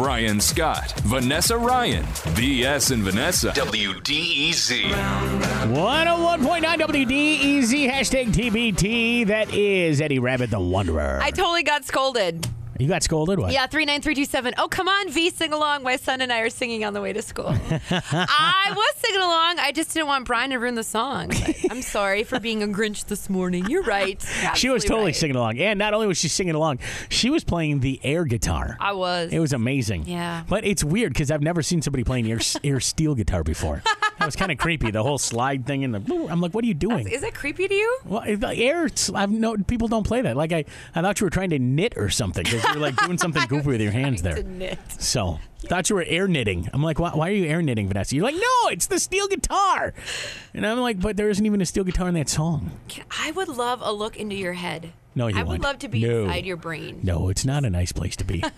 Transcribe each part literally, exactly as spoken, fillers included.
Brian Scott, Vanessa Ryan, B S and Vanessa, W D E Z. one oh one point nine W D E Z, hashtag T B T. That is Eddie Rabbit the Wanderer. I totally got scolded. You got scolded? What? Yeah, three nine three two seven. Oh, come on, V, sing along. My son and I are singing on the way to school. I was singing along. I just didn't want Brian to ruin the song. But I'm sorry for being a Grinch this morning. You're right. You're She was totally right. singing along. And not only was she singing along, she was playing the air guitar. I was. It was amazing. Yeah. But it's weird because I've never seen somebody playing air, air steel guitar before. That was kind of creepy. The whole slide thing and the. I'm like, what are you doing? Is that creepy to you? Well, the air. I've no people don't play that. Like I, I thought you were trying to knit or something because you were like doing something goofy with your hands there. To knit. So thought you were air knitting. I'm like, why, why are you air knitting, Vanessa? You're like, no, it's the steel guitar. And I'm like, but there isn't even a steel guitar in that song. Can, I would love a look into your head. No, you I won't. would love to be No. inside your brain. No, it's not a nice place to be.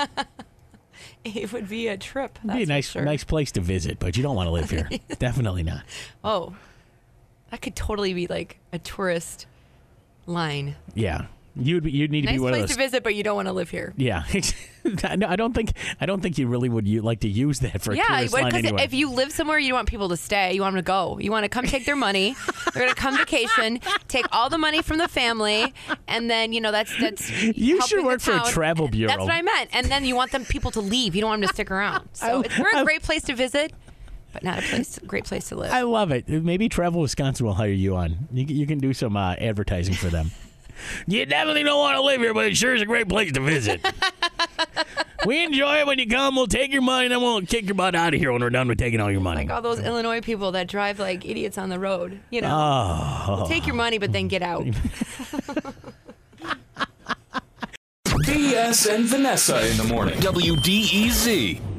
It would be a trip. It'd be a that's nice, for sure. nice place to visit, but you don't want to live here. Definitely not. Oh, that could totally be like a tourist line. Yeah, you'd be, you'd need to Nice be one place of those. to visit, but you don't want to live here. Yeah, no, I don't think I don't think you really would you like to use that for a Yeah, tourist line because anyway. if you live somewhere, you don't want people to stay. You want them to go. You want to come take their money. They're going to come vacation, take all the money from the family, and then you know that's that's. You helping should the work for a town. travel bureau. That's what I meant. And then you want them people to leave. You don't want them to stick around. So I- it's, we're a I- great place to visit, but not a place, great place to live. I love it. Maybe Travel Wisconsin will hire you on. You, you can do some uh, advertising for them. You definitely don't want to live here, but it sure is a great place to visit. We enjoy it when you come. We'll take your money, then we'll kick your butt out of here when we're done with taking all your money. Like all those Illinois people that drive like idiots on the road. You know, Oh. We'll take your money, but then get out. B S and Vanessa in the morning, W D E Z.